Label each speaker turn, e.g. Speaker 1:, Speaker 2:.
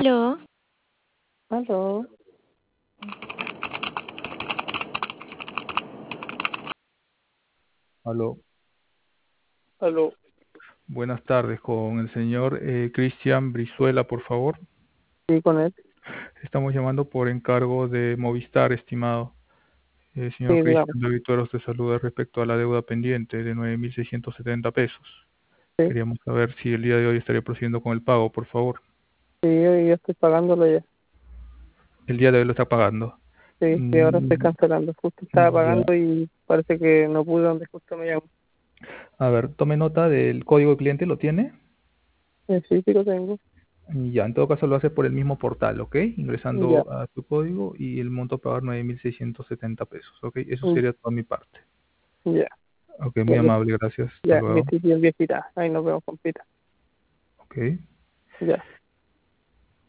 Speaker 1: Aló,
Speaker 2: Aló,
Speaker 3: Aló,
Speaker 2: aló,
Speaker 3: buenas tardes con el señor Cristian Brizuela, por favor.
Speaker 2: sí, con él.
Speaker 3: Estamos llamando por encargo de Movistar, estimado.
Speaker 2: Sí,
Speaker 3: Señor
Speaker 2: digamos,
Speaker 3: Cristian, David Tueros te saluda respecto a la deuda pendiente de 9.670 pesos.
Speaker 2: sí,
Speaker 3: Queríamos saber si el día de hoy estaría procediendo con el pago, por favor.
Speaker 2: sí, yo estoy pagándolo ya.
Speaker 3: El día de hoy lo está pagando.
Speaker 2: Sí, sí, ahora estoy
Speaker 3: Mm,
Speaker 2: cancelando. Justo estaba
Speaker 3: ya.
Speaker 2: pagando y parece que no pude donde justo me llamo.
Speaker 3: A ver, tome nota del código de cliente, ¿lo tiene?
Speaker 2: Sí, sí lo tengo.
Speaker 3: Ya, en todo caso lo hace por el mismo portal, ¿ok?
Speaker 2: Ya,
Speaker 3: Ingresando a tu código y el monto a pagar 9.670 pesos, ¿ok? Eso
Speaker 2: mm,
Speaker 3: sería toda mi parte.
Speaker 2: ya,
Speaker 3: Ok,
Speaker 2: ya,
Speaker 3: muy amable, gracias. Hasta
Speaker 2: ya, que
Speaker 3: luego.
Speaker 2: estoy bien viejita. Ahí nos vemos, compita.
Speaker 3: Ok.
Speaker 2: Ya.